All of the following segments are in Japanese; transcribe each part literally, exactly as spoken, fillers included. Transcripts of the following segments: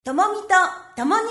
ともみとともに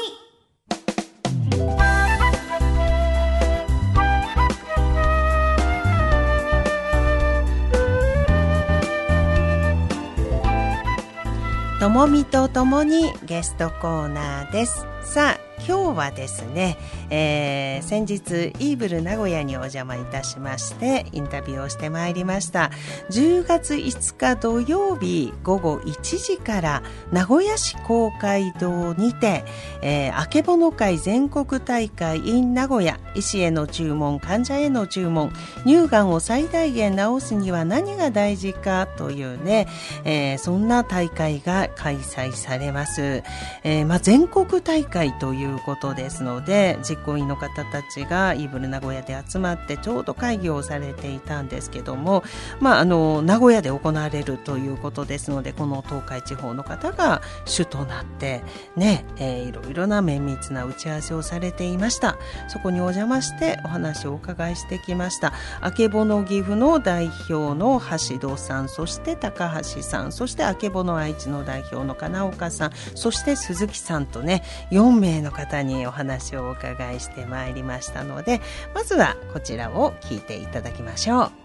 ともみとともにゲストコーナーです。さあ今日はですね、えー、先日イーブル名古屋にお邪魔いたしましてインタビューをしてまいりました。じゅうがついつか土曜日ごごいちじから名古屋市公会堂にて、えー、あけぼの会全国大会 in 名古屋、医師への注文、患者への注文、乳がんを最大限治すには何が大事かというね、えー、そんな大会が開催されます。えーまあ、全国大会ということですので、実行委員の方たちがイーブル名古屋で集まってちょうど会議をされていたんですけども、まあ、あの名古屋で行われるということですので、この東海地方の方が主となってね、えー、いろいろな綿密な打ち合わせをされていました。そこにお邪魔してお話をお伺いしてきました。あけぼの岐阜の代表の橋戸さん、そして高橋さん、そしてあけぼの愛知の代表の金岡さん、そして鈴木さんとね、よんめいの方にお話をお伺いしてまいりましたので、まずはこちらを聞いていただきましょう。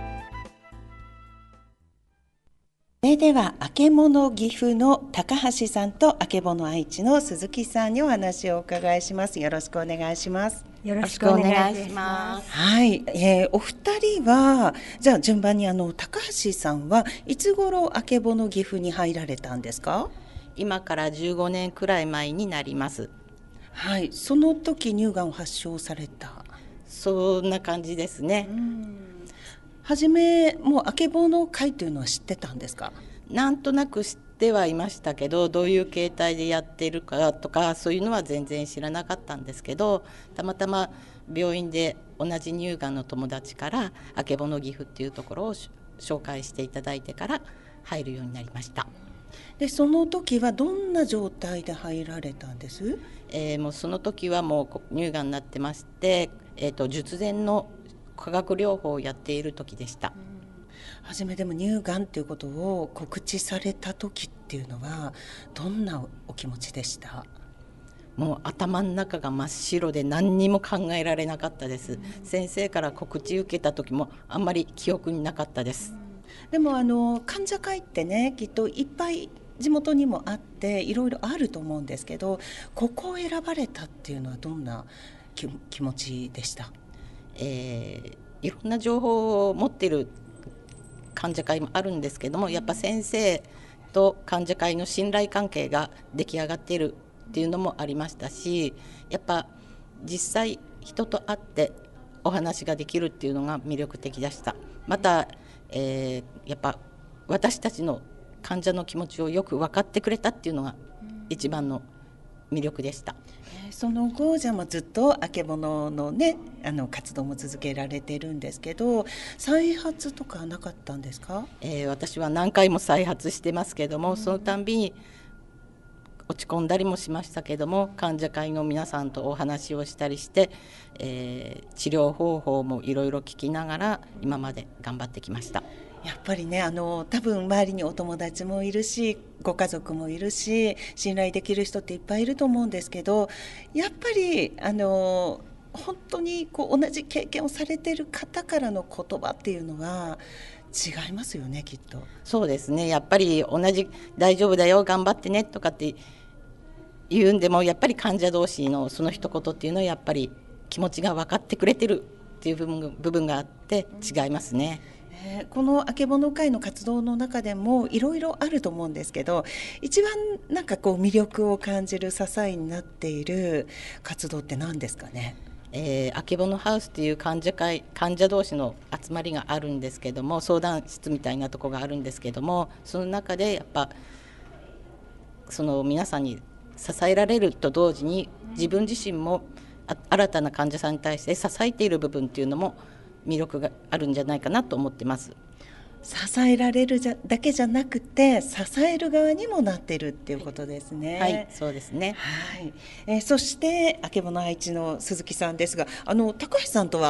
それではあけぼの岐阜の高橋さんとあけぼの愛知の鈴木さんにお話をお伺いします。よろしくお願いします。 よろしくお願いします。 はい、えー、お二人はじゃあ順番にあの高橋さんはいつ頃あけぼの岐阜に入られたんですか？ 今からじゅうごねんくらい前になります。 はい、その時乳がんを発症された。 そんな感じですね。 うん、はじめもうあけぼの会というのは知ってたんですか？ なんとなく知ってはいましたけど、どういう形態でやっているかとかそういうのは全然知らなかったんですけど、たまたま病院で同じ乳がんの友達からあけぼの岐阜っていうところを紹介していただいてから入るようになりました。 でその時はどんな状態で入られたんです？ えー、もうその時はもう乳がんになってまして、えーと、術前の化学療法をやっている時でした。 はじめでも乳がんということを告知された時っていうのはどんなお気持ちでした？ もう頭の中が真っ白で何にも考えられなかったです、うん、先生から告知受けた時もあんまり記憶になかったです、 うん、でもあの患者会ってね、きっといっぱい地元にもあっていろいろあると思うんですけど、ここを選ばれたっていうのはどんな 気, 気持ちでした？ えー、いろんな情報を持っている患者会もあるんですけども、やっぱ先生と患者会の信頼関係が出来上がっているっていうのもありましたし、やっぱ実際人と会ってお話ができるっていうのが魅力的でした。また、えー、やっぱ私たちの患者の気持ちをよく分かってくれたっていうのが一番の魅力でした。 その後じゃあずっとあけぼののね、あの活動も続けられてるんですけど、再発とかはなかったんですか？ えー、私は何回も再発してますけども、そのたんびに落ち込んだりもしましたけども、患者会の皆さんとお話をしたりして、えー、治療方法もいろいろ聞きながら今まで頑張ってきました。 やっぱりね、あの多分周りにお友達もいるしご家族もいるし信頼できる人っていっぱいいると思うんですけど、やっぱりあの本当にこう同じ経験をされている方からの言葉っていうのは違いますよね、きっと。 そうですね、やっぱり同じ大丈夫だよ頑張ってねとかって言うんでも、やっぱり患者同士のその一言っていうのはやっぱり気持ちが分かってくれてるっていう部分、部分があって違いますね。 えー、このあけぼの会の活動の中でもいろいろあると思うんですけど、一番なんかこう魅力を感じる支えになっている活動って何ですかね？ えー、あけぼのハウスという患者会、患者同士の集まりがあるんですけども、相談室みたいなところがあるんですけども、その中でやっぱその皆さんに支えられると同時に自分自身も新たな患者さんに対して支えている部分っていうのも魅力があるんじゃないかなと思ってます。 支えられるじゃだけじゃなくて支える側にもなっているっていうことですね。 はい、はい、そうですね。 はい、えー、そしてあけぼの愛知の鈴木さんですが、あの高橋さんとは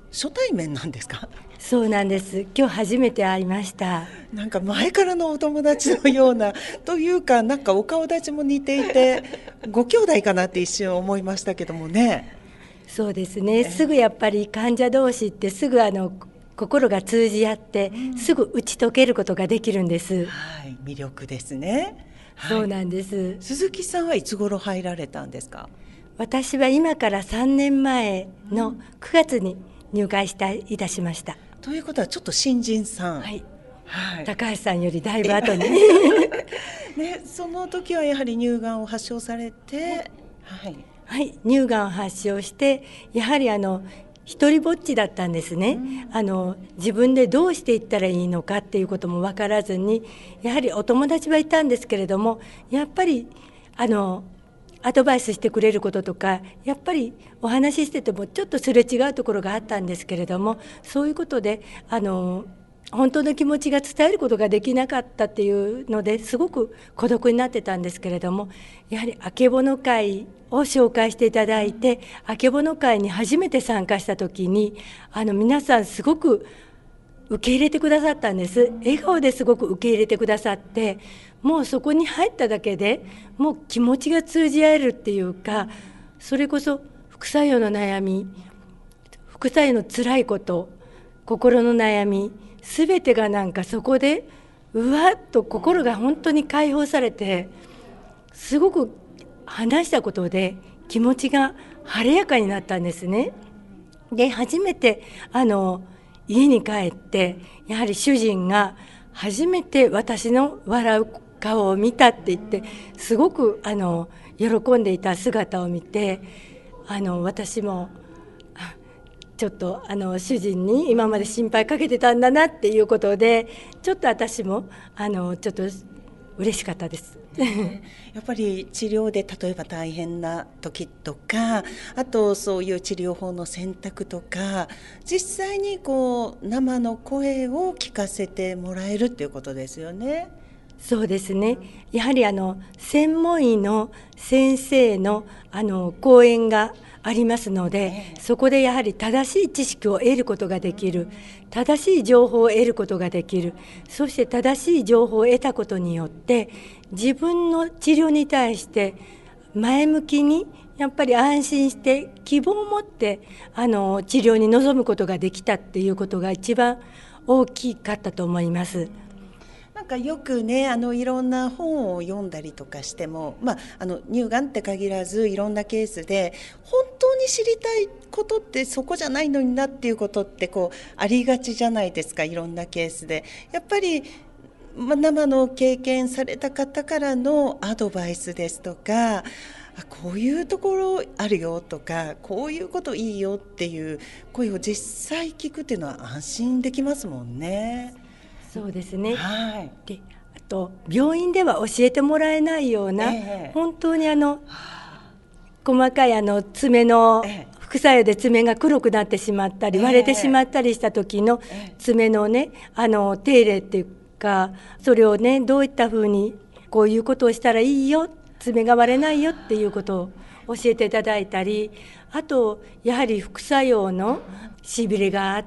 初対面なんですか？ そうなんです。今日初めて会いました。 なんか前からのお友達のようなというか、なんかお顔立ちも似ていてご兄弟かなって一瞬思いましたけどもね。 そうですね、すぐやっぱり患者同士ってすぐあの心が通じ合って、うん、すぐ打ち解けることができるんです。 はい、魅力ですね。 はい、そうなんです。 鈴木さんはいつ頃入られたんですか？ 私は今からさんねんまえのくがつに入会したいたしました。 ということはちょっと新人さん。 はい、 はい、 高橋さんよりだいぶ後にね、その時はやはり乳がんを発症されて、はいはい、乳がんを発症してやはりあの一人ぼっちだったんですね、うん、あの自分でどうしていったらいいのかっていうことも分からずに、やはりお友達はいたんですけれども、やっぱりあのアドバイスしてくれることとか、やっぱりお話ししててもちょっとすれ違うところがあったんですけれども、そういうことであの本当の気持ちが伝えることができなかったっていうのですごく孤独になってたんですけれども、やはりあけぼの会を紹介していただいて、あけぼの会に初めて参加した時にあの皆さんすごく受け入れてくださったんです。笑顔ですごく受け入れてくださって、もうそこに入っただけでもう気持ちが通じ合えるっていうか、それこそ副作用の悩み、副作用のつらいこと、心の悩み、すべてがなんかそこでうわっと心が本当に解放されて、すごく話したことで気持ちが晴れやかになったんですね。で初めてあの家に帰って、やはり主人が初めて私の笑う顔を見たって言って、すごくあの喜んでいた姿を見て、あの私もちょっとあの主人に今まで心配かけてたんだなっていうことで、ちょっと私もあのちょっと嬉しかったです。 やっぱり治療で例えば大変な時とか、あとそういう治療法の選択とか、実際にこう生の声を聞かせてもらえるっていうことですよね。 そうですね、やはりあの専門医の先生のあの講演がありますので、そこでやはり正しい知識を得ることができる、正しい情報を得ることができる、そして正しい情報を得たことによって自分の治療に対して前向きにやっぱり安心して希望を持ってあの治療に臨むことができたっていうことが一番大きかったと思います。 なんかよくね、あのいろんな本を読んだりとかしても、まあ、あの乳がんって限らずいろんなケースで本当に知りたいことってそこじゃないのになっていうことってこうありがちじゃないですか。いろんなケースでやっぱり、まあ、生の経験された方からのアドバイスですとか、こういうところあるよとか、こういうこといいよっていう声を実際聞くっていうのは安心できますもんね。 そうですね、 はい、 であと病院では教えてもらえないような、えー、本当にあの細かいあの爪の副作用で爪が黒くなってしまったり、えー、割れてしまったりした時の爪のね、あの手入れっていうか、それをねどういったふうにこういうことをしたらいいよ、爪が割れないよっていうことを教えていただいたり、あとやはり副作用のしびれがあって、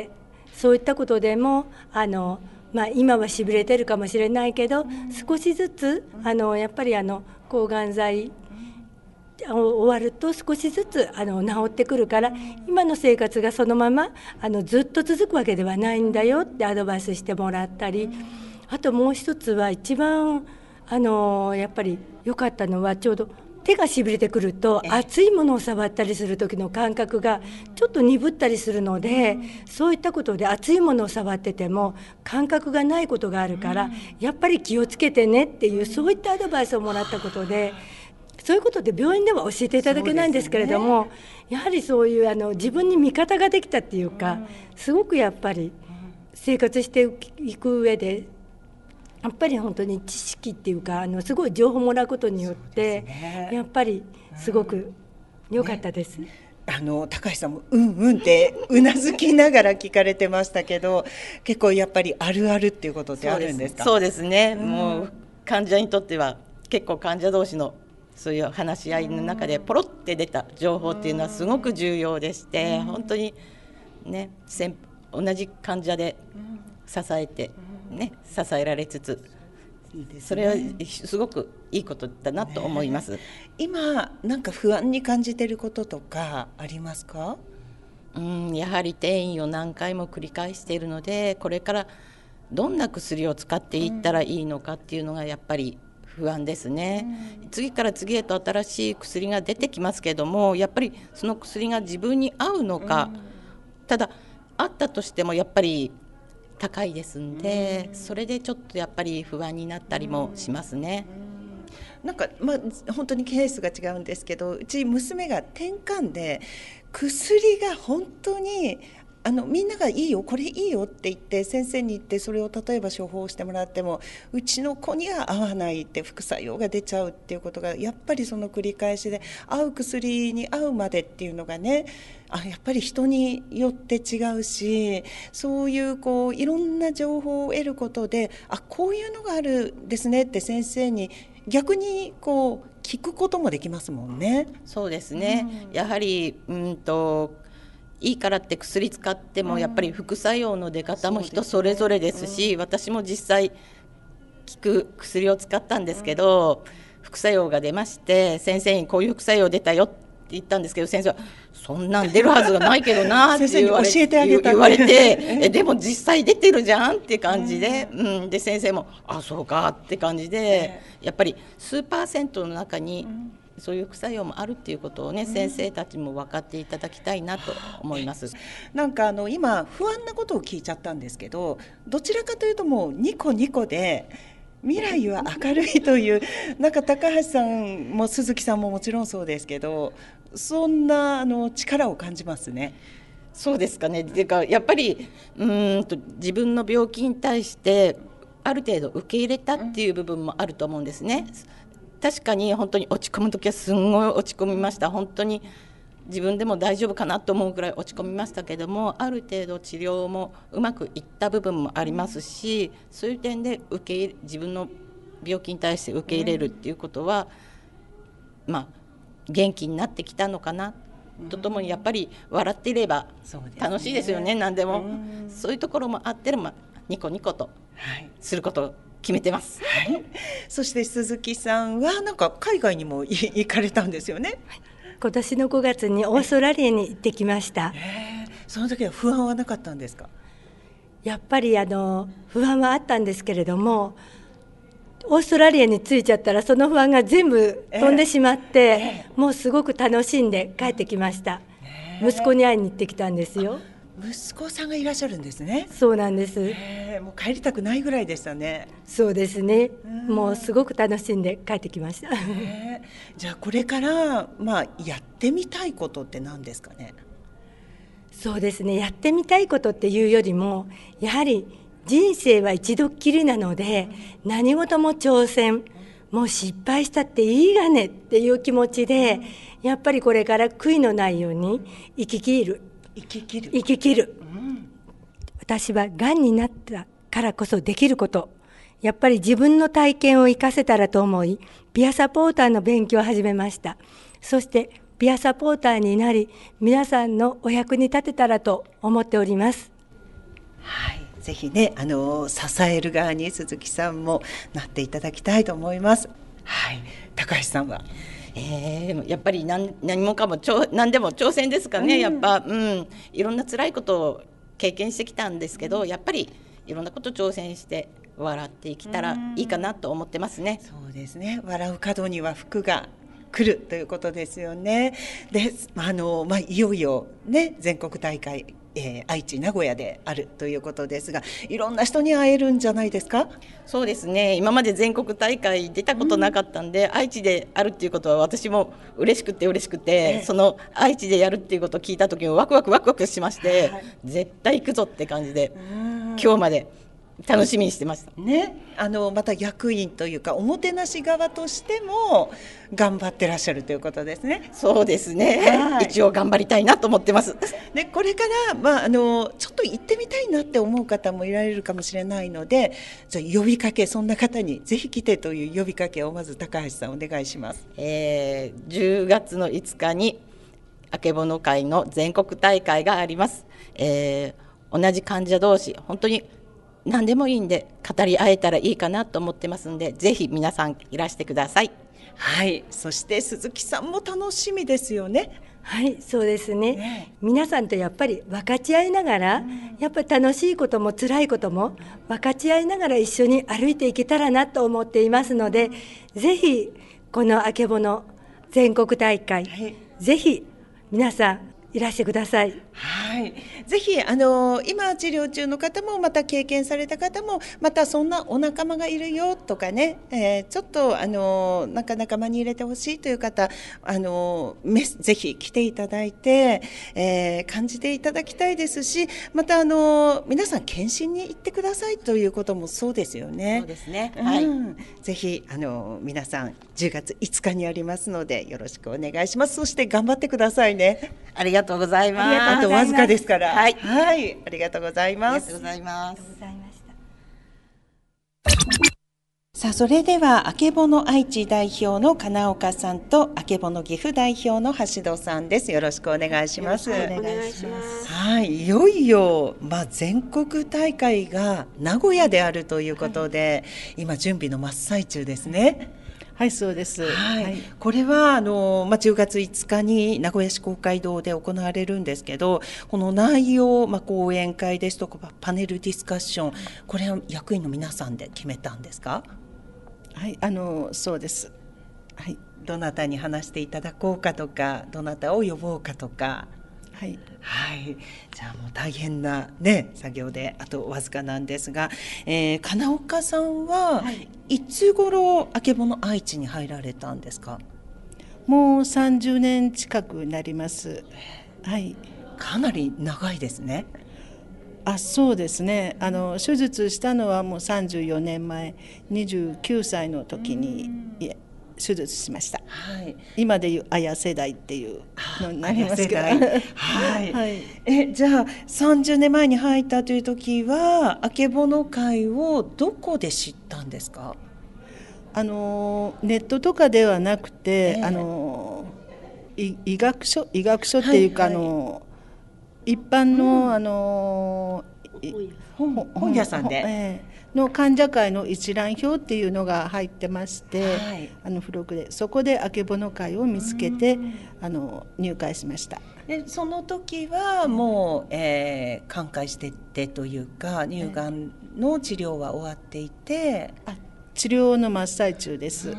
そういったことでもあの、まあ、今はしびれてるかもしれないけど、少しずつあのやっぱりあの抗がん剤終わると少しずつあの治ってくるから、今の生活がそのままあのずっと続くわけではないんだよってアドバイスしてもらったり、あともう一つは一番あのやっぱり良かったのは、ちょうど手がしびれてくると熱いものを触ったりする時の感覚がちょっと鈍ったりするので、そういったことで熱いものを触ってても感覚がないことがあるから、やっぱり気をつけてねっていう、そういったアドバイスをもらったことで、そういうことで病院では教えていただけないんですけれども、やはりそういうあの自分に味方ができたっていうか、すごくやっぱり生活していく上でやっぱり本当に知識っていうか、あのすごい情報もらうことによって、ね、やっぱりすごく良かったです、ね、 あの高橋さんもうんうんってうなずきながら聞かれてましたけど、結構やっぱりあるあるっていうことってあるんですか？ そうです、そうですね、うん、もう患者にとっては結構患者同士のそういう話し合いの中でポロって出た情報っていうのはすごく重要でして、本当にね、先同じ患者で支えて、ね、支えられつつ、いいですね、それはすごくいいことだなと思います、ね、 今なんか不安に感じていることとかありますか？ うん、やはり転移を何回も繰り返しているので、これからどんな薬を使っていったらいいのかっていうのがやっぱり不安ですね、うん、次から次へと新しい薬が出てきますけども、やっぱりその薬が自分に合うのか、うん、ただ合ったとしてもやっぱり高いですんで、うん、それでちょっとやっぱり不安になったりもしますね、 うん、なんか、まあ、本当にケースが違うんですけど、うち娘が転換で薬が本当にあのみんながいいよこれいいよって言って先生に言って、それを例えば処方してもらってもうちの子には合わないって副作用が出ちゃうっていうことがやっぱりその繰り返しで、合う薬に合うまでっていうのがね、あやっぱり人によって違うし、そういうこういろんな情報を得ることで、あこういうのがあるんですねって先生に逆にこう聞くこともできますもんね。 そうですね、うん、やはりうんといいからって薬使ってもやっぱり副作用の出方も人それぞれですし、うん、私も実際効く薬を使ったんですけど、うん、副作用が出まして、先生にこういう副作用出たよって言ったんですけど、先生はそんなん出るはずがないけどなって言われて言われてえでも実際出てるじゃんって感じで、うんうん、で先生もあそうかって感じで、やっぱり数パーセントの中に、うんそういう副作用もあるっていうことをね、うん、先生たちも分かっていただきたいなと思います。 なんかあの今不安なことを聞いちゃったんですけど、どちらかというともうニコニコで未来は明るいというなんか高橋さんも鈴木さんももちろんそうですけど、そんなあの力を感じますね。 そうですかね。てかやっぱりうーんと自分の病気に対してある程度受け入れたっていう部分もあると思うんですね。確かに本当に落ち込むときはすんごい落ち込みました。本当に自分でも大丈夫かなと思うくらい落ち込みましたけども、ある程度治療もうまくいった部分もありますし、そういう点で受け入れ自分の病気に対して受け入れるっていうことは、まあ元気になってきたのかなとともに、やっぱり笑っていれば楽しいですよね、何でも。そういうところもあって、まあ、ニコニコとすることを決めてます、はい、 そして鈴木さんはなんか海外にも行かれたんですよね。 はい、今年のごがつにオーストラリアに行ってきました。 えー、その時は不安はなかったんですか？ やっぱりあの不安はあったんですけれども、オーストラリアに着いちゃったらその不安が全部飛んでしまって、えー、もうすごく楽しんで帰ってきました、えー、息子に会いに行ってきたんですよ。 息子さんがいらっしゃるんですね。 そうなんです、 えー、もう帰りたくないぐらいでしたね。 そうですね、もうすごく楽しんで帰ってきました、 えー、じゃあこれから、まあ、やってみたいことって何ですかね？ そうですね、やってみたいことっていうよりも、やはり人生は一度っきりなので、何事も挑戦、もう失敗したっていいがねっていう気持ちで、やっぱりこれから悔いのないように生き切る生き切る生き切る、うん、私はがんになったからこそできること、やっぱり自分の体験を生かせたらと思い、ピアサポーターの勉強を始めました。そしてピアサポーターになり、皆さんのお役に立てたらと思っております。 はい、ぜひね、あの支える側に鈴木さんもなっていただきたいと思います。はい、高橋さんはえー、やっぱり 何, 何もかも何でも挑戦ですかね、うん、やっぱ、うん、いろんな辛いことを経験してきたんですけど、やっぱりいろんなこと挑戦して笑っていけたらいいかなと思ってますね。 そうですね、笑う角には福が来るということですよね。で、あの、まあ、いよいよね、全国大会、えー、愛知名古屋であるということですが、いろんな人に会えるんじゃないですか？ そうですね、今まで全国大会出たことなかったんで、うん、愛知であるっていうことは私も嬉しくて嬉しくて、えー、その愛知でやるっていうことを聞いた時もワクワクワクワクしまして、はい、絶対行くぞって感じで今日まで楽しみにしてました、 ね、あのまた役員というかおもてなし側としても頑張ってらっしゃるということですね。 そうですね、はい、一応頑張りたいなと思ってます。 でこれから、まあ、あのちょっと行ってみたいなって思う方もいられるかもしれないので、じゃあ呼びかけ、そんな方にぜひ来てという呼びかけをまず高橋さんお願いします。 えー、じゅうがつのいつかにあけぼの会の全国大会があります。えー、同じ患者同士本当に何でもいいんで語り合えたらいいかなと思ってますんで、ぜひ皆さんいらしてください。 はい、そして鈴木さんも楽しみですよね。 はい、そうですね。 ね、 皆さんとやっぱり分かち合いながら、うん、やっぱり楽しいことも辛いことも分かち合いながら一緒に歩いていけたらなと思っていますので、ぜひこのあけぼの全国大会、はい、ぜひ皆さんいらしてください。 はい、ぜひあの今治療中の方もまた経験された方もまたそんなお仲間がいるよとかね、えー、ちょっとあのなんか仲間に入れてほしいという方、あのぜひ来ていただいて、えー、感じていただきたいですし、またあの皆さん検診に行ってくださいということもそうですよね。 そうですね、 はい、うん、ぜひあの皆さんじゅうがついつかにありますのでよろしくお願いします。そして頑張ってくださいね。 ありがとうございます。 あとわずかですから。 はい、 はい、ありがとうございます。 ありがとうございます。 さあ、それではあけぼの愛知代表の金岡さんとあけぼの岐阜代表の橋戸さんです。よろしくお願いします。 お願いします。 はい、いよいよ、まあ、全国大会が名古屋であるということで、はい、今準備の真っ最中ですね。 はい、そうです。 はいはい、これはあの、まあ、じゅうがついつかに名古屋市公会堂で行われるんですけど、この内容、まあ、講演会ですとかパネルディスカッション、これは役員の皆さんで決めたんですか？ はい、あのそうです。 はい、どなたに話していただこうかとか、どなたを呼ぼうかとか。 はい、 はい、じゃあもう大変な、ね、作業であとわずかなんですが、えー、金岡さんは、はい、いつ頃あけぼの愛知に入られたんですか？ もうさんじゅうねん近くなります。はい、 かなり長いですね。 あ、そうですね。あの手術したのはもうさんじゅうよねんまえ、にじゅうきゅうさいの時に手術しました。はい、今でいうあや世代っていうのになりますけど、はいはい、えじゃあさんじゅうねんまえに入ったという時はあけぼの会をどこで知ったんですか？ あのネットとかではなくて、えー、あの医学書医学書っていうか、はいはい、あの一般の、うん、あの本, 本屋さんで、 えー、の患者会の一覧表っていうのが入ってまして、はい、あの付録でそこであけぼの会を見つけて、うん、あの入会しました。 でその時はもう、えー、寛解してってというか乳がんの治療は終わっていて、 あ治療の真っ最中です。はい、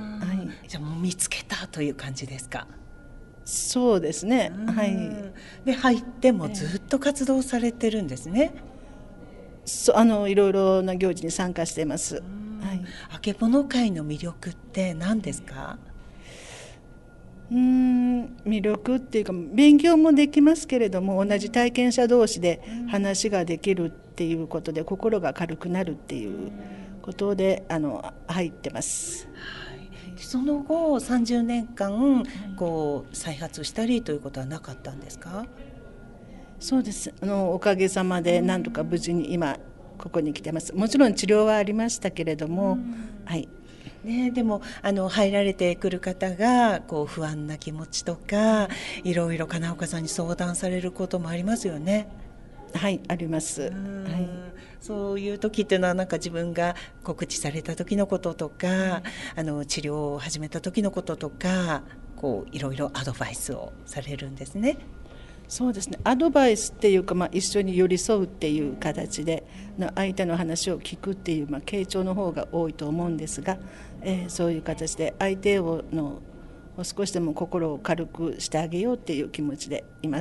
じゃあもう見つけたという感じですか？ そうですね。はい。 で入ってもずっと活動されてるんですね。 そあのいろいろな行事に参加しています。はい。 あけぼの会の魅力って何ですか？ うーん魅力っていうか勉強もできますけれども、同じ体験者同士で話ができるっていうことで心が軽くなるっていうことであの入ってます。 その後さんじゅうねんかんこう再発したりということはなかったんですか？ そうです。あのおかげさまでなんとか無事に今ここに来てます。もちろん治療はありましたけれども、はいね、でもあの入られてくる方がこう不安な気持ちとかいろいろ金岡さんに相談されることもありますよね。 はい、あります。はい、 そういう時っていうのはなんか自分が告知された時のこととか、うん、あの治療を始めた時のこととかこういろいろアドバイスをされるんですね。 そうですね。アドバイスっていうか、まあ、一緒に寄り添うっていう形での相手の話を聞くっていう、まあ、傾聴の方が多いと思うんですが、えー、そういう形で相手をの少しでも心を軽くしてあげようっていう気持ちでいます。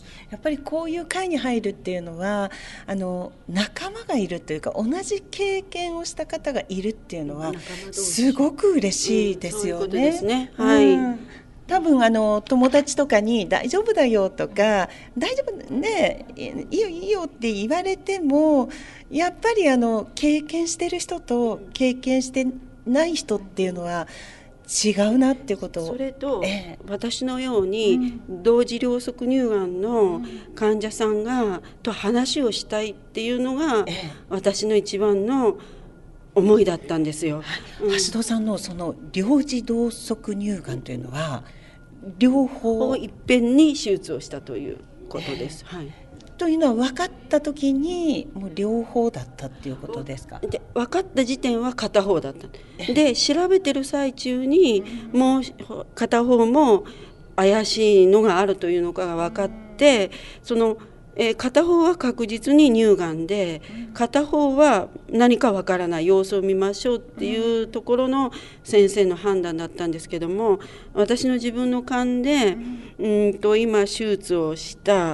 やっぱりこういう会に入るっていうのはあの仲間がいるというか同じ経験をした方がいるっていうのはすごく嬉しいですよね。うん、そういうことですね。はい。うん、多分あの友達とかに大丈夫だよとか大丈夫ねいいよいいよって言われてもやっぱりあの経験してる人と経験してない人っていうのは違うなっていうことを。 それと、えー、私のように同時両側乳がんの患者さんがと話をしたいっていうのが、えー、私の一番の思いだったんですよ。 うん、橋戸さんのその両時同側乳がんというのは両方をいっぺんに手術をしたということです。はい、 というのは分かった時にもう両方だったっていうことですか？ で分かった時点は片方だった。で調べてる最中にもう片方も怪しいのがあるというのが分かって、そのえー、片方は確実に乳がんで、片方は何かわからない、様子を見ましょうっていうところの先生の判断だったんですけども、私の自分の勘でうんと今手術をした、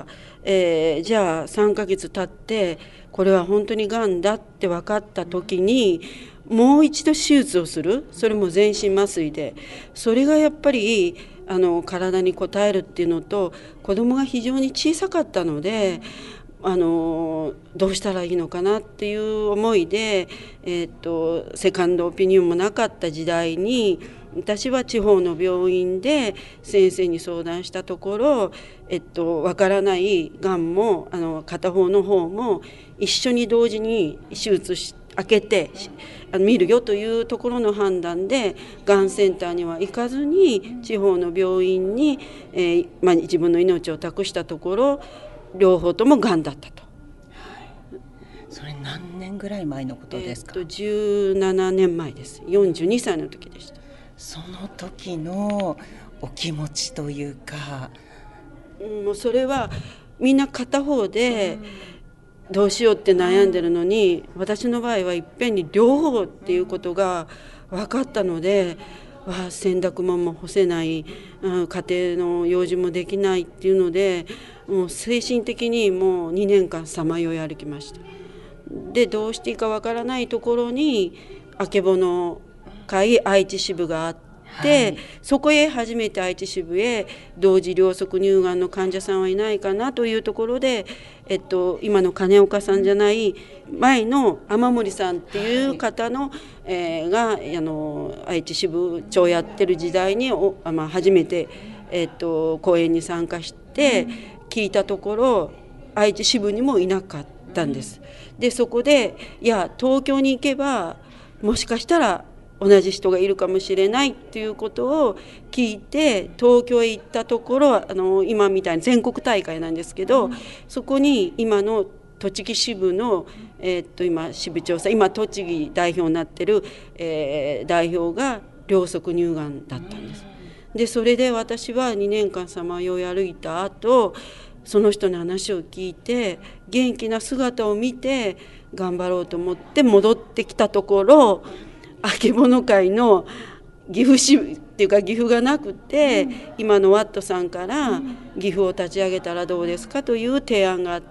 えー、じゃあさんかげつ経ってこれは本当にがんだって分かった時にもう一度手術をする、それも全身麻酔で、それがやっぱりあの体に応えるっていうのと、子供が非常に小さかったのであのどうしたらいいのかなっていう思いで、えー、とセカンドオピニオンもなかった時代に私は地方の病院で先生に相談したところ、えっと、分からないがんもあの片方の方も一緒に同時に手術し開けて見るよというところの判断で、がんセンターには行かずに地方の病院に、えーまあ、自分の命を託したところ両方ともがんだったと。 それ何年ぐらい前のことですか？ えー、とじゅうななねんまえです。よんじゅうにさいの時でした。 その時のお気持ちというか、 うん、もうそれはみんな片方で、うんどうしようって悩んでるのに、私の場合はいっぺんに両方っていうことが分かったので、わあ洗濯物も干せない、うん、家庭の用事もできないっていうので、もう精神的にもうにねんかんさまよい歩きました。でどうしていいか分からないところにあけぼの会愛知支部があってで、はい、そこへ初めて愛知支部へ同時両側乳がんの患者さんはいないかなというところで、えっと、今の金岡さんじゃない前の雨森さんっていう方の、はいえー、があの愛知支部長やってる時代にお、まあ、初めて、えっと、講演に参加して聞いたところ、愛知支部にもいなかったんです。でそこでいや東京に行けばもしかしたら同じ人がいるかもしれないっていうことを聞いて東京へ行ったところ、あの今みたいな全国大会なんですけど、うん、そこに今の栃木支部の、えー、っと今支部長さん、今栃木代表になってる、えー、代表が両側乳がんだったんです。でそれで私はにねんかんさまよい歩いた後、その人の話を聞いて元気な姿を見て頑張ろうと思って戻ってきたところ、あけぼの会の岐阜支部っていうか岐阜がなくて、うん、今のワットさんから岐阜を立ち上げたらどうですかという提案があって、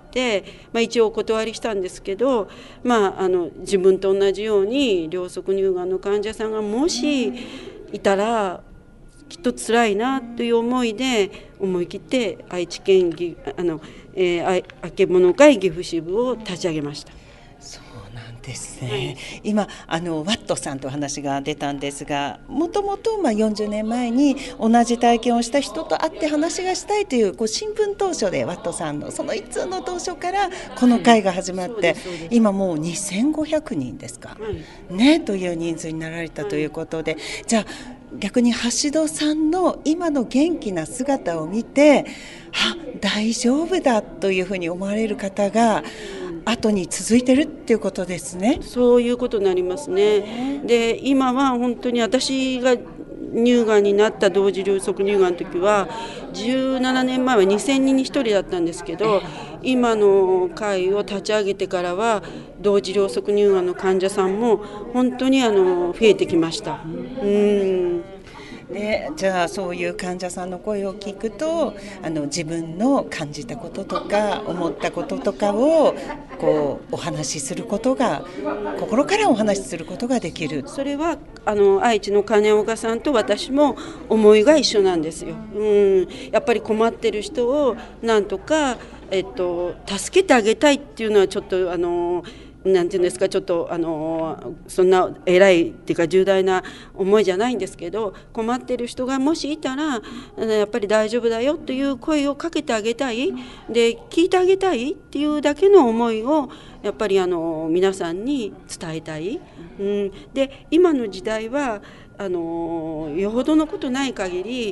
まあ、一応お断りしたんですけど、まあ、あの自分と同じように両側乳がんの患者さんがもしいたらきっと辛いなという思いで思い切って愛知県あの、えー、あけぼの会岐阜支部を立ち上げました。 そうなんですね、はい、今あのワットさんと話が出たんですが、もともとよんじゅうねんまえに同じ体験をした人と会って話がしたいというこう新聞当初でワットさんのその一通の当初からこの会が始まって、はい、今もうにせんごひゃくにんですか、はい、ねという人数になられたということで、はい、じゃあ逆に橋戸さんの今の元気な姿を見て、あ、大丈夫だというふうに思われる方が後に続いてるっていうことですね。 そういうことになりますね。で今は本当に私が乳がんになった同時両側乳がんの時はじゅうななねんまえはにせんにんにひとりだったんですけど、今の会を立ち上げてからは同時両側乳がんの患者さんも本当にあの増えてきました。うんでじゃあそういう患者さんの声を聞くと、あの自分の感じたこととか思ったこととかをこうお話しすることが、心からお話しすることができる。 それはあの愛知の金岡さんと私も思いが一緒なんですよ。うんやっぱり困ってる人をなんとか、えっと、助けてあげたいっていうのはちょっとあのなんていうんですか、ちょっとあのそんな偉いっていうか重大な思いじゃないんですけど、困っている人がもしいたらやっぱり大丈夫だよという声をかけてあげたい、で聞いてあげたいっていうだけの思いをやっぱりあの皆さんに伝えたい、うん、で今の時代はあのよほどのことない限り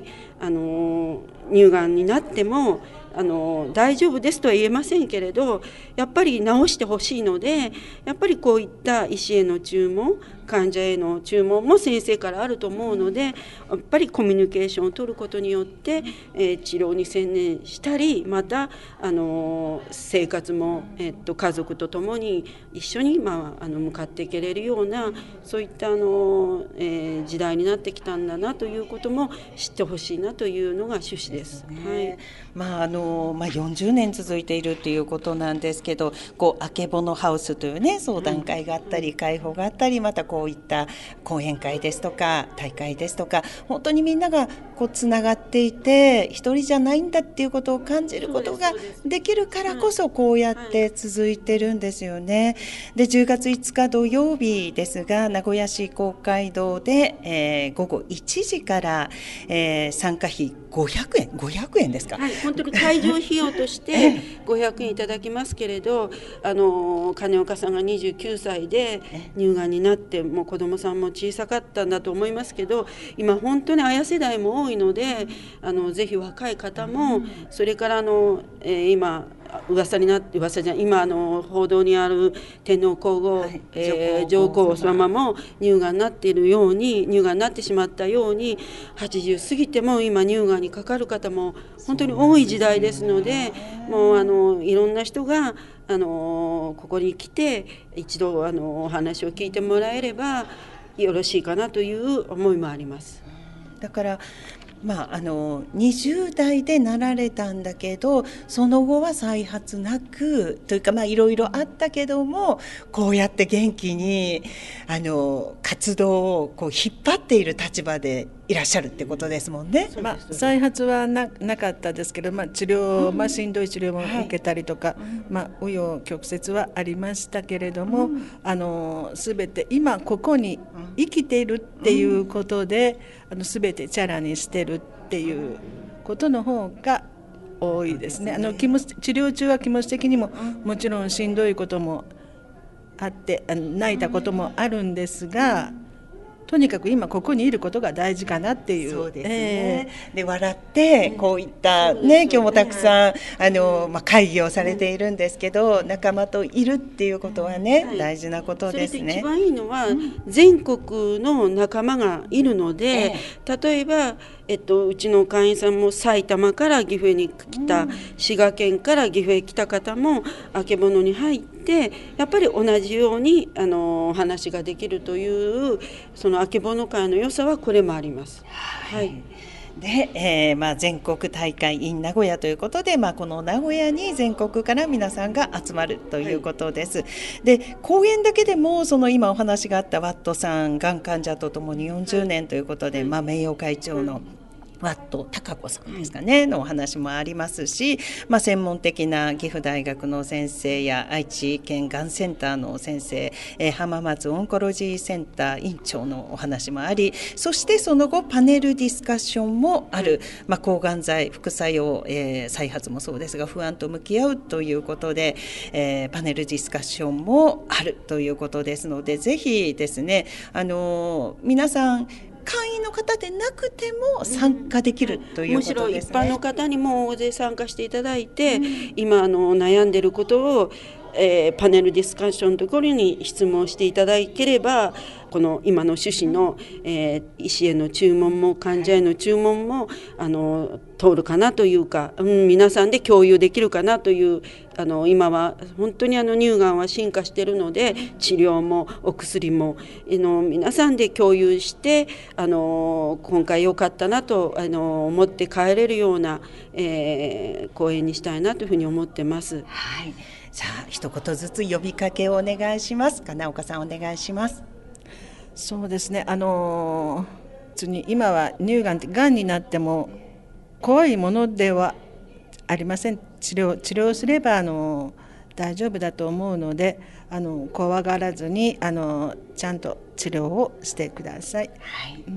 あの乳がんになってもあの大丈夫ですとは言えませんけれど、やっぱり治してほしいので、やっぱりこういった医師への注文、患者への注文も先生からあると思うので、やっぱりコミュニケーションを取ることによって、えー、治療に専念したり、またあの生活も、えっと、家族と共に一緒に、まあ、あの向かっていけれるような、そういったあの、えー、時代になってきたんだなということも知ってほしいなというのが趣旨です。はい。 まああのまあ、よんじゅうねん続いているということなんですけど、こうあけぼのハウスというね相談会があったり、会報があったり、またこういった講演会ですとか大会ですとか、本当にみんながこうつながっていて一人じゃないんだっていうことを感じることができるからこそ、こうやって続いてるんですよね。でじゅうがついつか土曜日ですが、名古屋市公会堂で、えー、ごごいちじから、えー、参加費ごひゃくえんごひゃくえんですか、 はい、本当に会場費用としてごひゃくえんいただきますけれど、あの金岡さんがにじゅうきゅうさいで乳がんになって、もう子どもさんも小さかったんだと思いますけど、今本当に親世代も多いので、あのぜひ若い方も、それからあの、えー、今噂になって噂じゃ今あの報道にある天皇皇后、はい、えー、上皇様も乳がんになっているように乳がんになってしまったように、はちじゅう過ぎても今乳がんにかかる方も本当に多い時代ですので、もうあのいろんな人があのここに来て一度あのお話を聞いてもらえればよろしいかなという思いもあります。 だからまあ、あのにじゅうだいでなられたんだけど、その後は再発なくというか、まあいろいろあったけども、こうやって元気にあの活動をこう引っ張っている立場でいらっしゃるってことですもんね。 まあ、再発は な, なかったですけど、まあ、治療、まあ、しんどい治療も受けたりとか、はい、まあ、紆余曲折はありましたけれども、うん、あの全て今ここに生きているっていうことで、うん、あの全てチャラにしてるっていうことの方が多いですね。あの気持ち治療中は気持ち的にももちろんしんどいこともあって、あの泣いたこともあるんですが、とにかく今ここにいることが大事かなっていう。 そうですね、えー、で笑ってこういったね、今日もたくさんあの、まあ、会議をされているんですけど、仲間といるっていうことはね、はい、大事なことですね。 それで一番いいのは、うん、全国の仲間がいるので、えー、例えばえっと、うちの会員さんも埼玉から岐阜に来た、うん、滋賀県から岐阜へ来た方もあけぼのに入ってやっぱり同じようにあのお話ができるというそのあけぼの会の良さはこれもあります。はい、はい。 で、えーまあ、全国大会 in 名古屋ということで、まあ、この名古屋に全国から皆さんが集まるということです。はい、で講演だけでもその今お話があったワットさん、がん患者とともによんじゅうねんということで、はい、まあ、名誉会長のワット貴子さんですかねのお話もありますし、まあ、専門的な岐阜大学の先生や愛知県がんセンターの先生、えー、浜松オンコロジーセンター院長のお話もあり、そしてその後パネルディスカッションもある、まあ、抗がん剤副作用、えー、再発もそうですが不安と向き合うということで、えー、パネルディスカッションもあるということですので、ぜひですね、あのー、皆さん会員の方でなくても参加できるということですね。 むしろ一般の方にも大勢参加していただいて、うん、今あの悩んでいることを、えー、パネルディスカッションのところに質問していただければ、この今の趣旨の、えー、医師への注文も患者への注文もあの通るかなというか、うん、皆さんで共有できるかなという、あの今は本当にあの乳がんは進化しているので、治療もお薬もあの皆さんで共有して、あの今回良かったなとあの思って帰れるような、えー、講演にしたいなというふうに思ってます。 はい、さあ一言ずつ呼びかけをお願いします。金岡さんお願いします。 そうですね、あのー、に今は乳がんってがんになっても怖いものではありません。治療治療すればあの大丈夫だと思うので、あの怖がらずにあのちゃんと治療をしてください。 はい、 うん、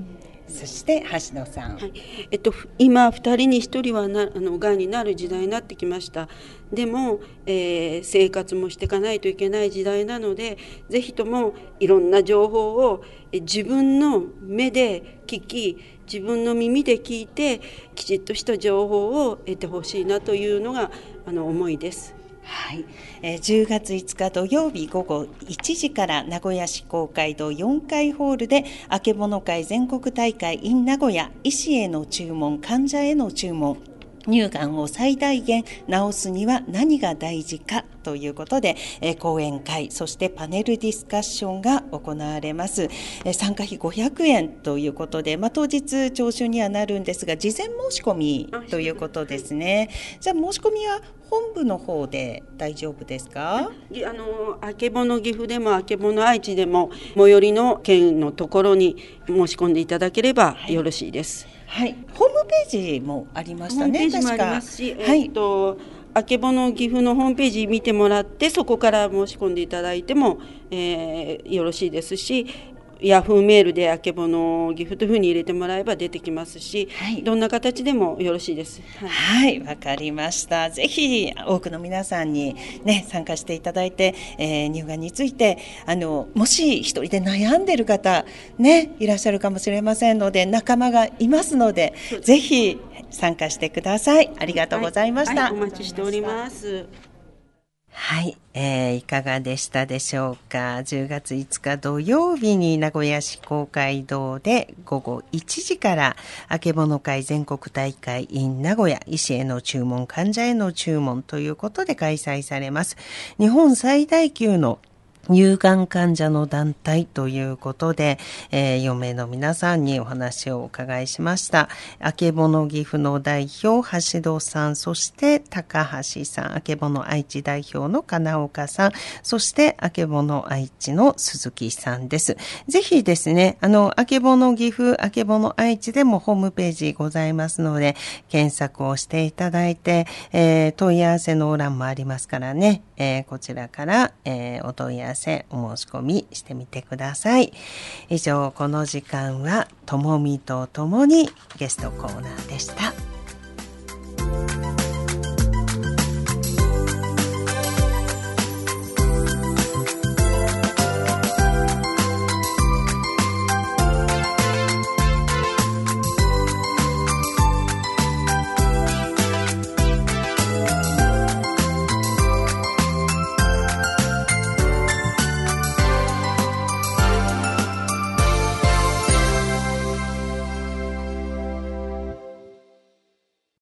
そして橋野さん、 はい、えっと、今ふたりにひとりはなあのがんになる時代になってきました。でも、えー、生活もしていかないといけない時代なので、ぜひともいろんな情報を自分の目で聞き、自分の耳で聞いて、きちっとした情報を得てほしいなというのがあの思いです。 はい、えー、じゅうがついつか土曜日午後いちじから名古屋市公会堂よんかいホールであけぼの会全国大会 in 名古屋、医師への注文、患者への注文、乳がんを最大限治すには何が大事かということで、えー、講演会、そしてパネルディスカッションが行われます。えー、参加費ごひゃくえんということで、まあ、当日聴取にはなるんですが、事前申し込みということですね。じゃあ申し込みは本部の方で大丈夫ですか？ あのあけぼの岐阜でもあけぼの愛知でも最寄りの県のところに申し込んでいただければよろしいです。 はい、ホームページもありましたね。 ホームページもありますし、 はい、 えー、っとあけぼの岐阜のホームページ見てもらって、そこから申し込んでいただいても、えー、よろしいですし、ヤフーメールであけぼの岐阜というふうに入れてもらえば出てきますし、はい、どんな形でもよろしいです。 はい、わ、はい、かりました。ぜひ多くの皆さんに、ね、参加していただいて、えー、乳がんについてあのもし一人で悩んでいる方、ね、いらっしゃるかもしれませんので、仲間がいますので、ぜひ参加してください。ありがとうございました。 はいはい、お待ちしております。 はい、えー、いかがでしたでしょうか。じゅうがついつか土曜日に名古屋市公会堂で午後いちじからあけぼの会全国大会 in 名古屋、医師への注文、患者への注文ということで開催されます。日本最大級の乳がん患者の団体ということで、えー、よんめいの皆さんにお話をお伺いしました。あけぼの岐阜の代表橋戸さん、そして高橋さん、あけぼの愛知代表の金岡さん、そしてあけぼの愛知の鈴木さんです。ぜひですね、あのあけぼの岐阜、あけぼの愛知でもホームページございますので、検索をしていただいて、えー、問い合わせの欄もありますからね、えー、こちらから、えー、お問い合わせお申し込みしてみてください。以上、この時間はともみとともにゲストコーナーでした。